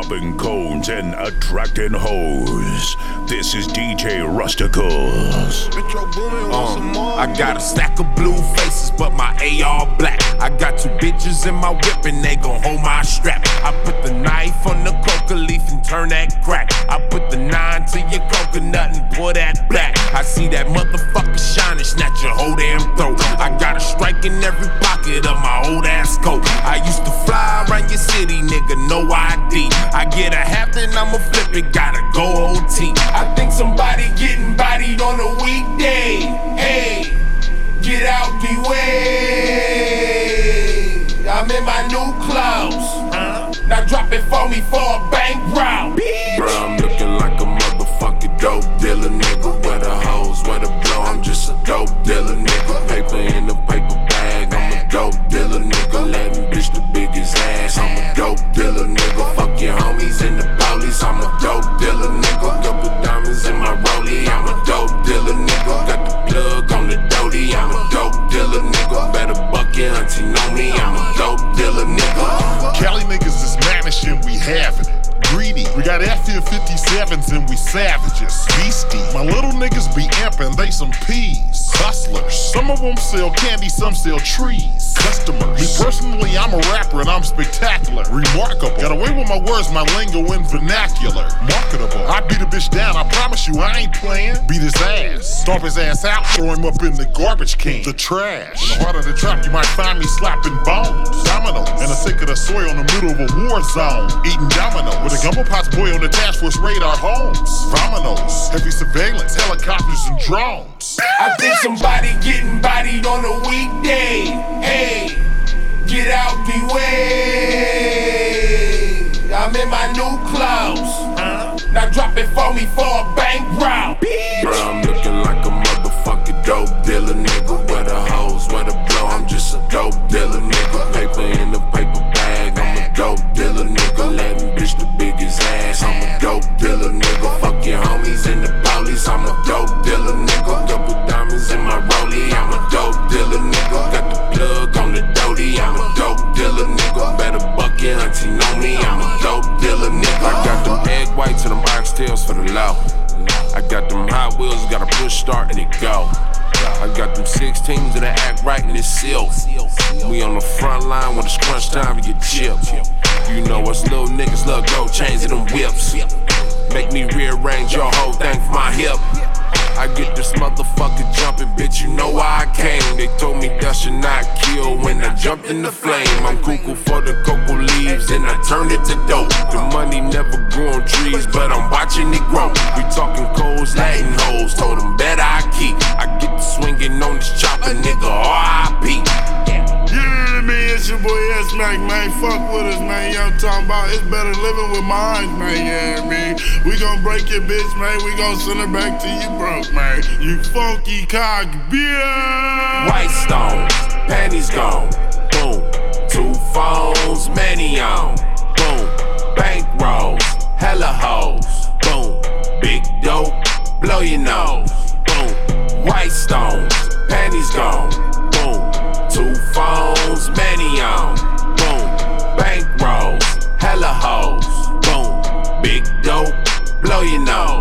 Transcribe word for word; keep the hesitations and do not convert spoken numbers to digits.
popping cones and attracting hoes. This is D J Rusticles. Um, I got a stack of blue faces, but my A R black. I got two bitches in my whip and they gon' hold my strap. I put the knife on the coca leaf and turn that crack. I put the nine to your coconut and pour that back. I see that motherfucker shine and snatch your whole damn throat. I got a strike in every pocket of my old ass coat. I used to fly around your city, nigga, no I D. I get a half, then I'ma flip it, gotta go O T. I think somebody getting bodied on a weekday. Hey, get out the way. I'm in my new clothes. Huh? Now drop it for me for a bank round. Bro, I'm looking like a motherfucking dope dealer, nigga. Where the hoes, where the blow, I'm just a dope dealer, nigga. Paper in a paper bag, I'm a dope dealer, nigga. Latin bitch the biggest ass, I'm a dope dealer, nigga. Fuck your homies and the police, I'm a dope dealer, nigga. Couple diamonds in my rollie, I'm a dope dealer, nigga. Got the plug on the doty, I'm a dope dealer, nigga. Better buck your auntie know me, I'm a dope dealer, nigga. Cali niggas is mannish and we having it. Greedy, we got F fifty-sevens and we savages. Beastie, my little niggas be amping, they some peas. Hustlers, some of them sell candy, some sell trees. Customers, me personally, I'm a rapper and I'm spectacular. Remarkable, got away with my words, my lingo and vernacular. Marketable, I beat a bitch down, I promise you I ain't playing. Beat his ass, stomp his ass out, throw him up in the garbage can. The trash, in the heart of the trap, you might find me slapping bones. Dominoes, and a sick of the soil in the middle of a war zone. Eating dominoes, with a gumbo pots boy on the task force radar homes. Vominos, heavy surveillance, helicopters and drones. I think somebody getting bodied on a weekday. Hey, get out the way. I'm in my new clothes. Huh? Now drop it for me for a bank round. Bro, I'm looking like a motherfucking dope dealer, nigga. Where the hoes, where the blow, I'm just a dope dealer, nigga. Paper in the paper bag, I'm a dope dealer, nigga. Latin bitch the biggest ass, I'm a dope dealer, nigga. Fuck your homies and the police, I'm a dope dealer, nigga. Couple diamonds in my rollie, I'm a dope dealer, nigga. Got the plug on the doty, I'm a dope dealer, nigga. Better buck your auntie know me, I'm a dope dealer, nigga. I got them egg whites and them oxtails for the low. I got them Hot Wheels, got a push start and it go. I got them sixteens that act right and it's sealed. We on the front line when it's crunch time to get chipped. You know us little niggas love gold chains and them whips. Make me rearrange your whole thing for my hip. I get this motherfucker jumping, bitch, you know why I came. They told me that should not kill when I jumped in the flame. I'm cuckoo for the cocoa leaves and I turned it to dope. The money never grew on trees, but I'm watching it grow. We talking codes, Latin hoes, told them better I keep. I get to swinging on this chopper, nigga, R I P. Yeah, man, it's your boy S-Mac, man. Fuck with us, man. You know what I'm talking about? It's better living with minds, man. Yeah, man. We gon' break your bitch, man. We gon' send her back to you broke, man. You funky cock, bitch. White stones, panties gone. Boom. Two phones, many on. Boom. Bank rolls, hella hoes. Boom. Big dope, blow your nose. Boom. White stones, panties gone. Boom. Two phones, many on. Boom. Bank rolls, hella hoes. Boom. Big dope, blow your nose.